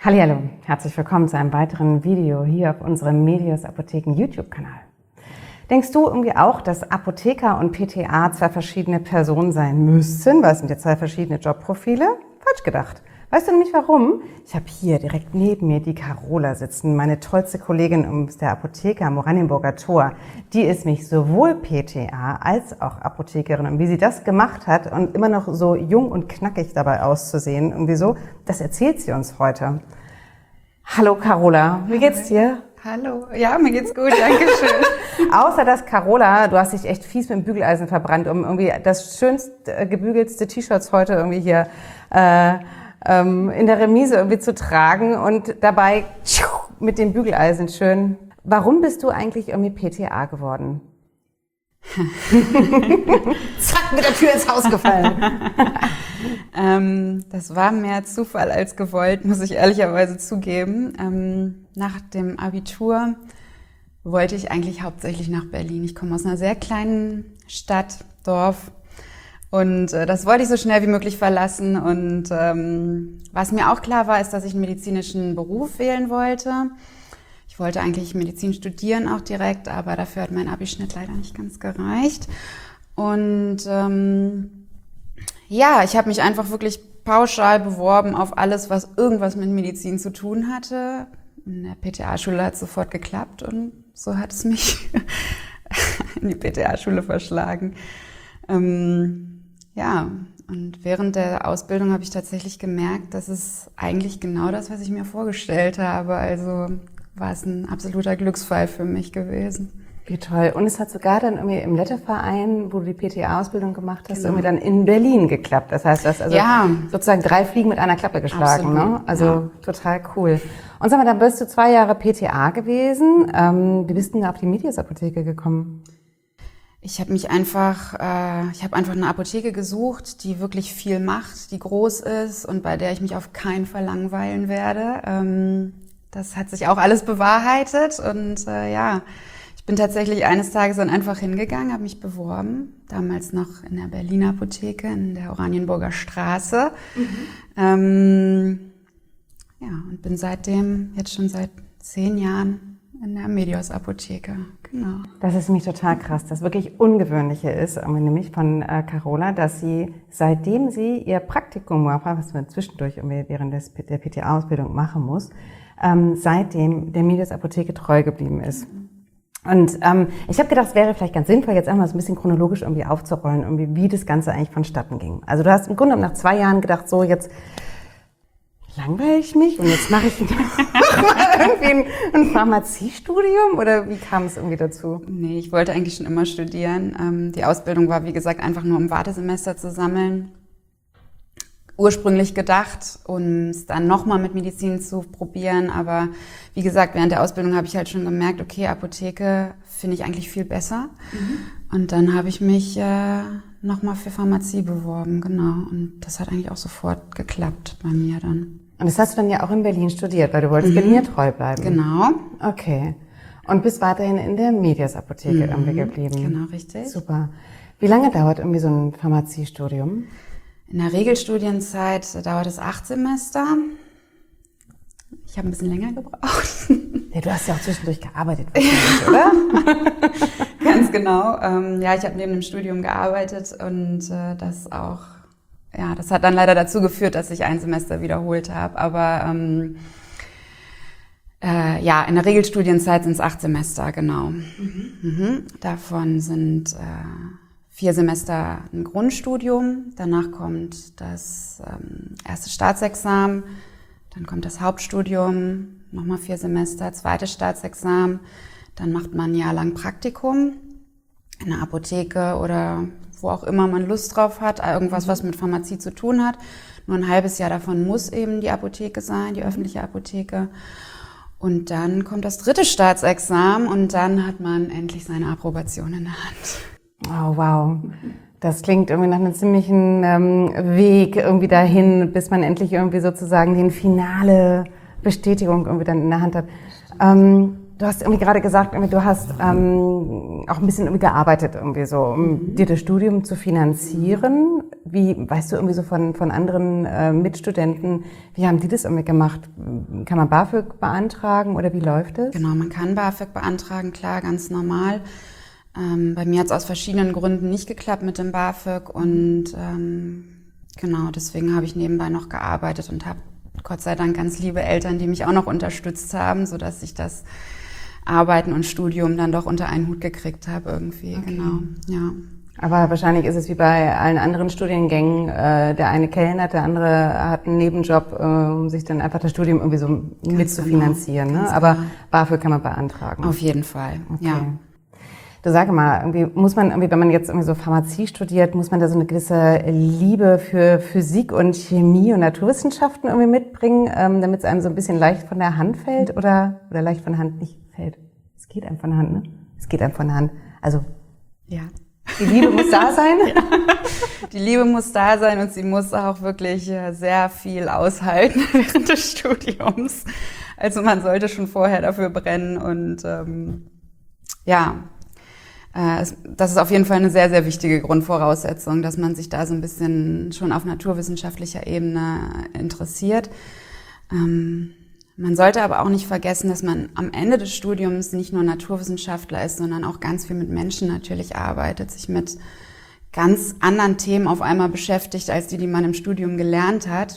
Hallihallo, herzlich willkommen zu einem weiteren Video hier auf unserem Medios Apotheken YouTube-Kanal. Denkst du irgendwie auch, dass Apotheker und PTA zwei verschiedene Personen sein müssen? Weil es sind ja zwei verschiedene Jobprofile? Falsch gedacht. Weißt du nämlich warum? Ich habe hier direkt neben mir die Carola sitzen, meine tollste Kollegin aus der Apotheke am Oranienburger Tor. Die ist mich sowohl PTA als auch Apothekerin. Und wie sie das gemacht hat und immer noch so jung und knackig dabei auszusehen, irgendwie so, das erzählt sie uns heute. Hallo Carola, wie geht's dir? Hallo, ja, mir geht's gut, danke schön. Außer dass Carola, du hast dich echt fies mit dem Bügeleisen verbrannt, um irgendwie das schönste, gebügelste T-Shirts heute irgendwie hier in der Remise irgendwie zu tragen und dabei mit dem Bügeleisen schön. Warum bist du eigentlich irgendwie PTA geworden? Zack, mit der Tür ins Haus gefallen. Das war mehr Zufall als gewollt, muss ich ehrlicherweise zugeben. Nach dem Abitur wollte ich eigentlich hauptsächlich nach Berlin. Ich komme aus einer sehr kleinen Stadt, Dorf. Und das wollte ich so schnell wie möglich verlassen. Und was mir auch klar war, ist, dass ich einen medizinischen Beruf wählen wollte. Ich wollte eigentlich Medizin studieren auch direkt, aber dafür hat mein Abischnitt leider nicht ganz gereicht. Und ja, ich habe mich einfach wirklich pauschal beworben auf alles, was irgendwas mit Medizin zu tun hatte. In der PTA-Schule hat es sofort geklappt und so hat es mich in die PTA-Schule verschlagen. Ja, und während der Ausbildung habe ich tatsächlich gemerkt, dass es eigentlich genau das, was ich mir vorgestellt habe. Also war es ein absoluter Glücksfall für mich gewesen. Wie toll. Und es hat sogar dann irgendwie im Letteverein, wo du die PTA-Ausbildung gemacht hast, irgendwie dann in Berlin geklappt. Das heißt, du hast also sozusagen 3 Fliegen mit einer Klappe geschlagen. Absolut. Ne? Also total cool. Und sag mal, dann bist du 2 Jahre PTA gewesen. Wie bist du denn auf die Medios Apotheke gekommen? Ich habe einfach eine Apotheke gesucht, die wirklich viel macht, die groß ist und bei der ich mich auf keinen Fall langweilen werde. Das hat sich auch alles bewahrheitet und ja, ich bin tatsächlich eines Tages dann einfach hingegangen, habe mich beworben, damals noch in der Berliner Apotheke in der Oranienburger Straße. Ja, und bin seitdem jetzt schon seit 10 Jahren in der Medios Apotheke. Genau. Das ist nämlich total krass. Das wirklich Ungewöhnliche ist, nämlich von Carola, dass sie, seitdem sie ihr Praktikum macht, was man zwischendurch während der PTA-Ausbildung machen muss, seitdem der Medios Apotheke treu geblieben ist. Und ich habe gedacht, es wäre vielleicht ganz sinnvoll, jetzt einmal so ein bisschen chronologisch irgendwie aufzurollen, irgendwie, wie das Ganze eigentlich vonstatten ging. Also du hast im Grunde nach 2 Jahren gedacht, so jetzt langweile ich mich und jetzt mache ich mal irgendwie ein Pharmaziestudium, oder wie kam es irgendwie dazu? Nee, ich wollte eigentlich schon immer studieren. Die Ausbildung war, wie gesagt, einfach nur um Wartesemester zu sammeln. Ursprünglich gedacht, um es dann nochmal mit Medizin zu probieren. Aber wie gesagt, während der Ausbildung habe ich halt schon gemerkt, okay, Apotheke finde ich eigentlich viel besser. Und dann habe ich mich nochmal für Pharmazie beworben, genau. Und das hat eigentlich auch sofort geklappt bei mir dann. Und das hast du dann ja auch in Berlin studiert, weil du wolltest Berlin treu bleiben. Genau. Okay. Und bist weiterhin in der Medios Apotheke irgendwie geblieben. Genau, richtig. Super. Wie lange dauert irgendwie so ein Pharmaziestudium? In der Regelstudienzeit dauert es 8 Semester. Ich habe ein bisschen länger gebraucht. Ja, du hast ja auch zwischendurch gearbeitet, wahrscheinlich, oder? Ganz genau. Ja, ich habe neben dem Studium gearbeitet und das hat dann leider dazu geführt, dass ich ein Semester wiederholt habe. Aber ja, in der Regelstudienzeit sind es 8 Semester, genau. Davon sind 4 Semester ein Grundstudium, danach kommt das erste Staatsexamen, dann kommt das Hauptstudium, nochmal 4 Semester, zweites Staatsexamen, dann macht man ein Jahr lang Praktikum in einer Apotheke oder wo auch immer man Lust drauf hat, irgendwas, was mit Pharmazie zu tun hat. Nur ein halbes Jahr davon muss eben die Apotheke sein, die öffentliche Apotheke. Und dann kommt das 3. Staatsexamen und dann hat man endlich seine Approbation in der Hand. Oh, wow. Das klingt irgendwie nach einem ziemlichen Weg irgendwie dahin, bis man endlich irgendwie sozusagen die finale Bestätigung irgendwie dann in der Hand hat. Du hast irgendwie gerade gesagt, irgendwie, du hast auch ein bisschen irgendwie gearbeitet, irgendwie so, um dir das Studium zu finanzieren. Wie, weißt du irgendwie so von anderen Mitstudenten, wie haben die das irgendwie gemacht? Kann man BAföG beantragen oder wie läuft es? Genau, man kann BAföG beantragen, klar, ganz normal. Bei mir hat es aus verschiedenen Gründen nicht geklappt mit dem BAföG und genau, deswegen habe ich nebenbei noch gearbeitet und habe Gott sei Dank ganz liebe Eltern, die mich auch noch unterstützt haben, sodass ich das Arbeiten und Studium dann doch unter einen Hut gekriegt habe irgendwie, Okay. genau, ja. Aber wahrscheinlich ist es wie bei allen anderen Studiengängen, der eine kellnert, der andere hat einen Nebenjob, um sich dann einfach das Studium irgendwie so mitzufinanzieren. Genau, ne? Aber BAföG kann man beantragen. Auf jeden Fall, Okay. ja. Du sag mal, irgendwie muss man irgendwie, wenn man jetzt irgendwie so Pharmazie studiert, muss man da so eine gewisse Liebe für Physik und Chemie und Naturwissenschaften irgendwie mitbringen, damit es einem so ein bisschen leicht von der Hand fällt oder leicht von der Hand nicht fällt? Es geht einem von der Hand, ne? Es geht einem von der Hand. Also, Ja. die Liebe muss da sein. Die Liebe muss da sein und sie muss auch wirklich sehr viel aushalten während des Studiums. Also man sollte schon vorher dafür brennen und das ist auf jeden Fall eine sehr, sehr wichtige Grundvoraussetzung, dass man sich da so ein bisschen schon auf naturwissenschaftlicher Ebene interessiert. Man sollte aber auch nicht vergessen, dass man am Ende des Studiums nicht nur Naturwissenschaftler ist, sondern auch ganz viel mit Menschen natürlich arbeitet, sich mit ganz anderen Themen auf einmal beschäftigt, als die man im Studium gelernt hat.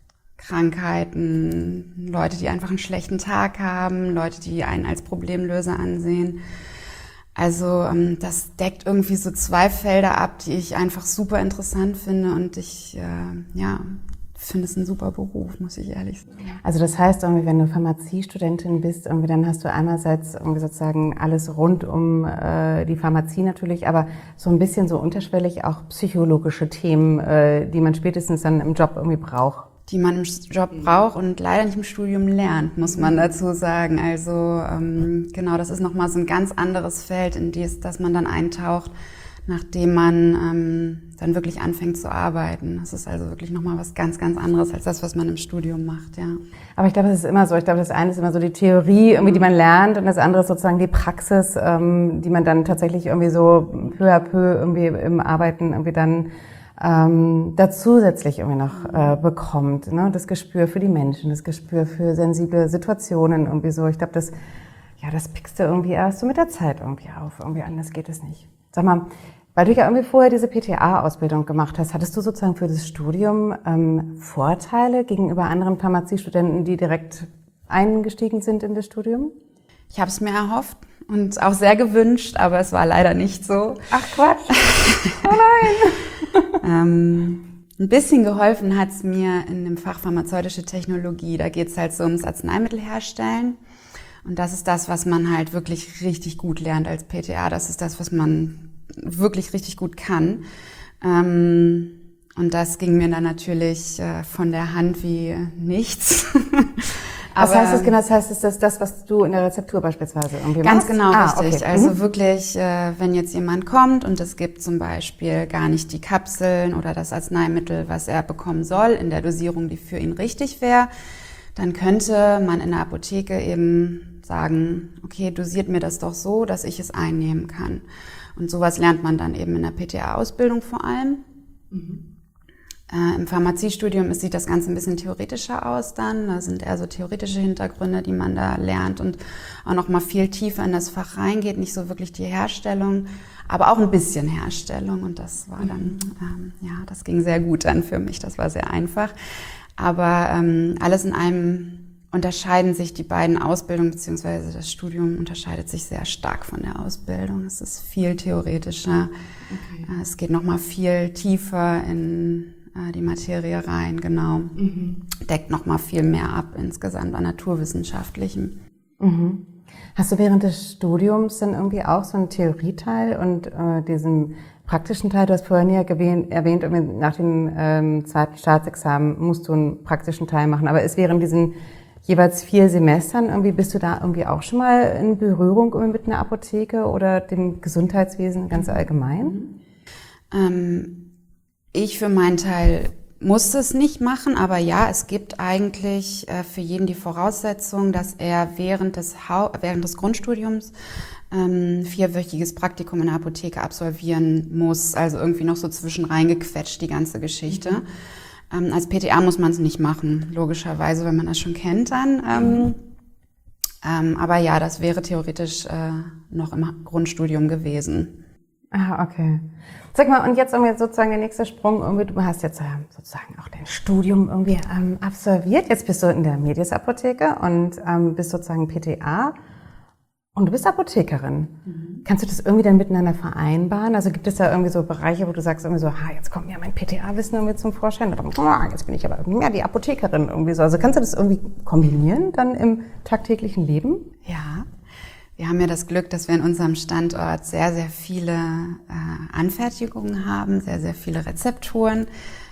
Krankheiten, Leute, die einfach einen schlechten Tag haben, Leute, die einen als Problemlöser ansehen. Also das deckt irgendwie so zwei Felder ab, die ich einfach super interessant finde und ich finde es ein super Beruf, muss ich ehrlich sagen. Also das heißt, irgendwie, wenn du Pharmaziestudentin bist, irgendwie, dann hast du einerseits irgendwie sozusagen alles rund um die Pharmazie natürlich, aber so ein bisschen so unterschwellig auch psychologische Themen, die man spätestens dann im Job irgendwie braucht. Die man im Job braucht und leider nicht im Studium lernt, muss man dazu sagen. Also genau, das ist nochmal so ein ganz anderes Feld, in das man dann eintaucht, nachdem man dann wirklich anfängt zu arbeiten. Das ist also wirklich nochmal was ganz, ganz anderes als das, was man im Studium macht, ja. Aber ich glaube, es ist immer so. Ich glaube, das eine ist immer so die Theorie, irgendwie, die man lernt, und das andere ist sozusagen die Praxis, die man dann tatsächlich irgendwie so peu à peu irgendwie im Arbeiten irgendwie dann da zusätzlich irgendwie noch bekommt, ne? Das Gespür für die Menschen, das Gespür für sensible Situationen irgendwie so. Ich glaube, das pickst du irgendwie erst so mit der Zeit irgendwie auf. Irgendwie anders geht es nicht. Sag mal, weil du ja irgendwie vorher diese PTA-Ausbildung gemacht hast, hattest du sozusagen für das Studium Vorteile gegenüber anderen Pharmaziestudenten, die direkt eingestiegen sind in das Studium? Ich habe es mir erhofft und auch sehr gewünscht, aber es war leider nicht so. Ach Quatsch! Oh nein! Ein bisschen geholfen hat es mir in dem Fach pharmazeutische Technologie. Da geht es halt so ums Arzneimittel herstellen. Und das ist das, was man halt wirklich richtig gut lernt als PTA. Das ist das, was man wirklich richtig gut kann. Und das ging mir dann natürlich von der Hand wie nichts. Was heißt das genau? Das heißt, ist das, was du in der Rezeptur beispielsweise irgendwie ganz machst? genau, richtig. Okay. Also wirklich, wenn jetzt jemand kommt und es gibt zum Beispiel gar nicht die Kapseln oder das Arzneimittel, was er bekommen soll, in der Dosierung, die für ihn richtig wäre, dann könnte man in der Apotheke eben sagen, okay, dosiert mir das doch so, dass ich es einnehmen kann. Und sowas lernt man dann eben in der PTA-Ausbildung vor allem. Im Pharmaziestudium sieht das Ganze ein bisschen theoretischer aus dann. Da sind eher so theoretische Hintergründe, die man da lernt und auch noch mal viel tiefer in das Fach reingeht. Nicht so wirklich die Herstellung, aber auch ein bisschen Herstellung. Und das war dann, das ging sehr gut dann für mich. Das war sehr einfach. Aber alles in allem unterscheiden sich die beiden Ausbildungen, beziehungsweise das Studium unterscheidet sich sehr stark von der Ausbildung. Es ist viel theoretischer. Okay. Es geht noch mal viel tiefer in die Materie rein, genau. Deckt noch mal viel mehr ab insgesamt an Naturwissenschaftlichem. Hast du während des Studiums dann irgendwie auch so einen Theorieteil und diesen praktischen Teil? Du hast vorhin ja erwähnt, nach dem zweiten Staatsexamen musst du einen praktischen Teil machen, aber ist während diesen jeweils 4 Semestern irgendwie, bist du da irgendwie auch schon mal in Berührung irgendwie mit einer Apotheke oder dem Gesundheitswesen ganz allgemein? Ich für meinen Teil muss es nicht machen, aber ja, es gibt eigentlich für jeden die Voraussetzung, dass er während des Grundstudiums 4-wöchiges Praktikum in der Apotheke absolvieren muss, also irgendwie noch so zwischen reingequetscht, die ganze Geschichte. Als PTA muss man es nicht machen, logischerweise, wenn man das schon kennt dann. Aber ja, das wäre theoretisch noch im Grundstudium gewesen. Ah, okay. Sag mal, und jetzt irgendwie sozusagen der nächste Sprung, irgendwie, du hast jetzt sozusagen auch dein Studium irgendwie absolviert. Jetzt bist du in der Medias-Apotheke und bist sozusagen PTA und du bist Apothekerin. Kannst du das irgendwie dann miteinander vereinbaren? Also gibt es da irgendwie so Bereiche, wo du sagst irgendwie so, jetzt kommt mir mein PTA-Wissen irgendwie zum Vorschein, oder jetzt bin ich aber mehr die Apothekerin irgendwie so. Also kannst du das irgendwie kombinieren dann im tagtäglichen Leben? Ja. Wir haben ja das Glück, dass wir in unserem Standort sehr, sehr viele Anfertigungen haben, sehr, sehr viele Rezepturen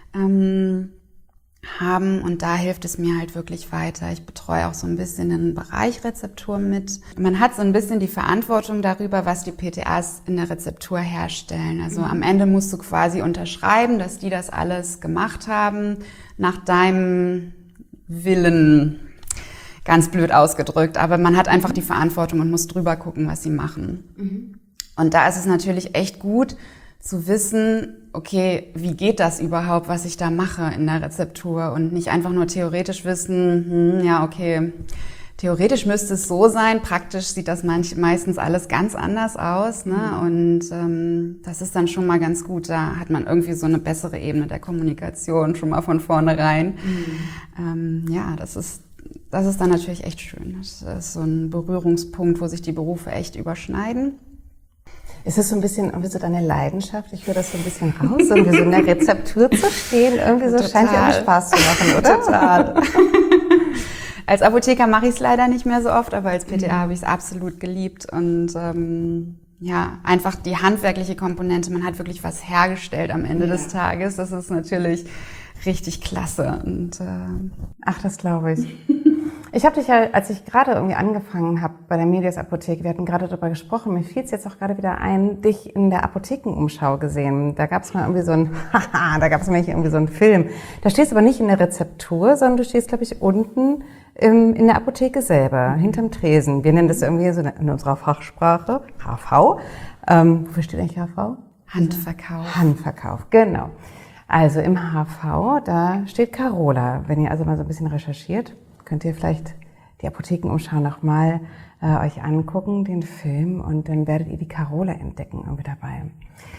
haben und da hilft es mir halt wirklich weiter. Ich betreue auch so ein bisschen den Bereich Rezeptur mit. Man hat so ein bisschen die Verantwortung darüber, was die PTAs in der Rezeptur herstellen. Also am Ende musst du quasi unterschreiben, dass die das alles gemacht haben, nach deinem Willen. Ganz blöd ausgedrückt, aber man hat einfach die Verantwortung und muss drüber gucken, was sie machen. Und da ist es natürlich echt gut zu wissen, okay, wie geht das überhaupt, was ich da mache in der Rezeptur und nicht einfach nur theoretisch wissen, ja, okay, theoretisch müsste es so sein, praktisch sieht das meistens alles ganz anders aus, ne? Und das ist dann schon mal ganz gut, da hat man irgendwie so eine bessere Ebene der Kommunikation schon mal von vornherein. Ja, das ist dann natürlich echt schön. Das ist so ein Berührungspunkt, wo sich die Berufe echt überschneiden. Ist es so ein bisschen irgendwie so deine Leidenschaft? Ich höre das so ein bisschen raus, irgendwie so in der Rezeptur zu stehen. Irgendwie so Total. Scheint dir irgendwie Spaß zu machen, oder? Total. Als Apotheker mache ich es leider nicht mehr so oft, aber als PTA habe ich es absolut geliebt. Und ja, einfach die handwerkliche Komponente. Man hat wirklich was hergestellt am Ende des Tages. Das ist natürlich richtig klasse. Und Ach, das glaube ich. Ich habe dich ja, als ich gerade irgendwie angefangen habe bei der Medias-Apotheke, wir hatten gerade darüber gesprochen, mir fiel es jetzt auch gerade wieder ein, dich in der Apothekenumschau gesehen. Da gab es mal irgendwie so einen Film. Da stehst du aber nicht in der Rezeptur, sondern du stehst, glaube ich, unten in der Apotheke selber, hinterm Tresen. Wir nennen das irgendwie so in unserer Fachsprache HV. Wofür steht eigentlich HV? Handverkauf. Handverkauf, genau. Also im HV, da steht Carola. Wenn ihr also mal so ein bisschen recherchiert, könnt ihr vielleicht die Apothekenumschau nochmal euch angucken, den Film, und dann werdet ihr die Carola entdecken irgendwie dabei.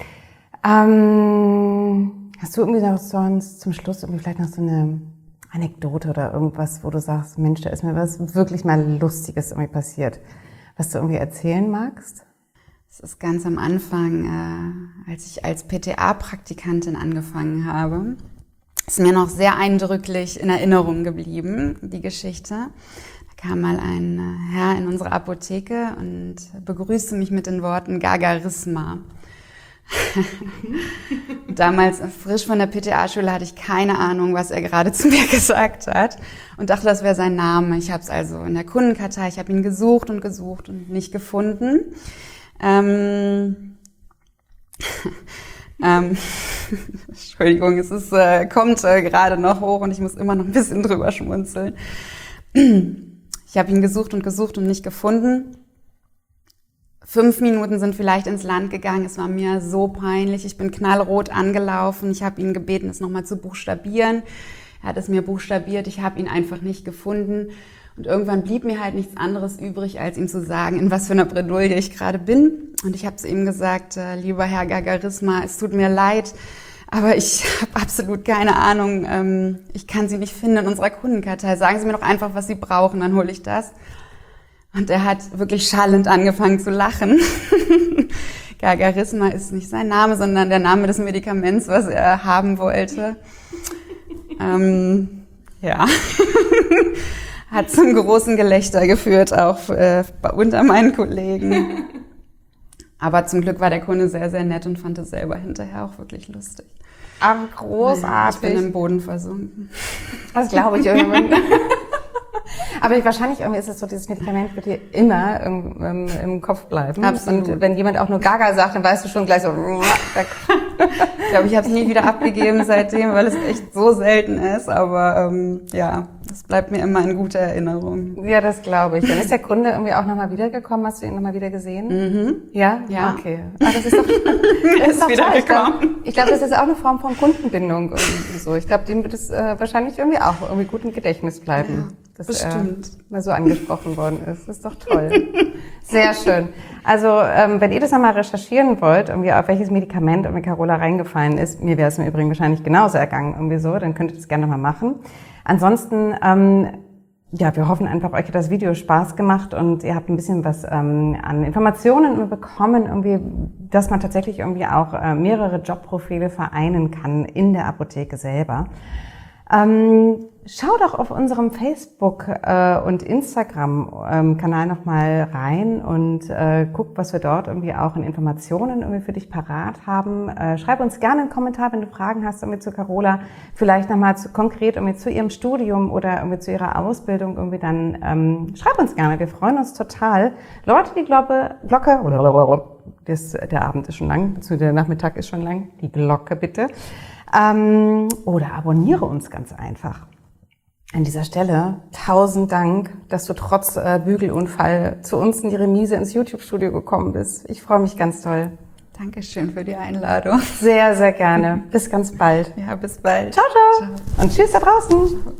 Hast du irgendwie noch sonst zum Schluss irgendwie vielleicht noch so eine Anekdote oder irgendwas, wo du sagst, Mensch, da ist mir was wirklich mal Lustiges irgendwie passiert, was du irgendwie erzählen magst? Das ist ganz am Anfang, als ich als PTA-Praktikantin angefangen habe, ist mir noch sehr eindrücklich in Erinnerung geblieben, die Geschichte. Da kam mal ein Herr in unsere Apotheke und begrüßte mich mit den Worten Gagarisma. Damals frisch von der PTA-Schule hatte ich keine Ahnung, was er gerade zu mir gesagt hat und dachte, das wäre sein Name. Ich habe es also in der Kundenkartei, ich habe ihn gesucht und nicht gefunden. Entschuldigung, es ist, kommt gerade noch hoch und ich muss immer noch ein bisschen drüber schmunzeln. Ich habe ihn gesucht und nicht gefunden. 5 Minuten sind vielleicht ins Land gegangen. Es war mir so peinlich. Ich bin knallrot angelaufen. Ich habe ihn gebeten, es nochmal zu buchstabieren. Er hat es mir buchstabiert. Ich habe ihn einfach nicht gefunden. Und irgendwann blieb mir halt nichts anderes übrig, als ihm zu sagen, in was für einer Bredouille ich gerade bin. Und ich habe zu ihm gesagt, lieber Herr Gagarisma, es tut mir leid, aber ich habe absolut keine Ahnung. Ich kann Sie nicht finden in unserer Kundenkartei. Sagen Sie mir doch einfach, was Sie brauchen, dann hole ich das. Und er hat wirklich schallend angefangen zu lachen. Gagarisma ist nicht sein Name, sondern der Name des Medikaments, was er haben wollte. Ja. Hat zum großen Gelächter geführt, auch unter meinen Kollegen. Aber zum Glück war der Kunde sehr, sehr nett und fand es selber hinterher auch wirklich lustig. Aber großartig. Ich bin im Boden versunken. Das glaube ich irgendwann. Aber wahrscheinlich irgendwie ist es so, dieses Medikament wird dir immer im Kopf bleiben. Absolut. Und wenn jemand auch nur Gaga sagt, dann weißt du schon gleich so, Ich glaube, ich habe es nie wieder abgegeben seitdem, weil es echt so selten ist. Aber ja, das bleibt mir immer in guter Erinnerung. Ja, das glaube ich. Dann ist der Kunde irgendwie auch nochmal wiedergekommen. Hast du ihn nochmal wieder gesehen? Mhm. Ja? Ja. Okay. Das ist doch, Er ist wiedergekommen. Ich glaube, das ist auch eine Form von Kundenbindung irgendwie so. Ich glaube, dem wird es wahrscheinlich irgendwie auch irgendwie gut im Gedächtnis bleiben. Ja, dass bestimmt. er mal so angesprochen worden ist. Das ist doch toll. Sehr schön. Also, wenn ihr das nochmal recherchieren wollt, irgendwie auf welches Medikament irgendwie Carola reingefallen ist, mir wäre es im Übrigen wahrscheinlich genauso ergangen, irgendwie so, dann könnt ihr das gerne nochmal machen. Ansonsten, ja, wir hoffen einfach, euch hat das Video Spaß gemacht und ihr habt ein bisschen was an Informationen bekommen, irgendwie, dass man tatsächlich irgendwie auch mehrere Jobprofile vereinen kann in der Apotheke selber. Schau doch auf unserem Facebook- und Instagram-Kanal nochmal rein und guck, was wir dort irgendwie auch in Informationen irgendwie für dich parat haben. Schreib uns gerne einen Kommentar, wenn du Fragen hast irgendwie zu Carola, vielleicht nochmal konkret irgendwie zu ihrem Studium oder irgendwie zu ihrer Ausbildung irgendwie, dann schreib uns gerne, wir freuen uns total. Läute die Glocke, der Abend ist schon lang, der Nachmittag ist schon lang, die Glocke bitte. Oder abonniere uns ganz einfach. An dieser Stelle 1000 Dank, dass du trotz Bügelunfall zu uns in die Remise ins YouTube-Studio gekommen bist. Ich freue mich ganz toll. Dankeschön für die Einladung. Sehr, sehr gerne. Bis ganz bald. Ja, bis bald. Ciao, ciao. Und tschüss da draußen.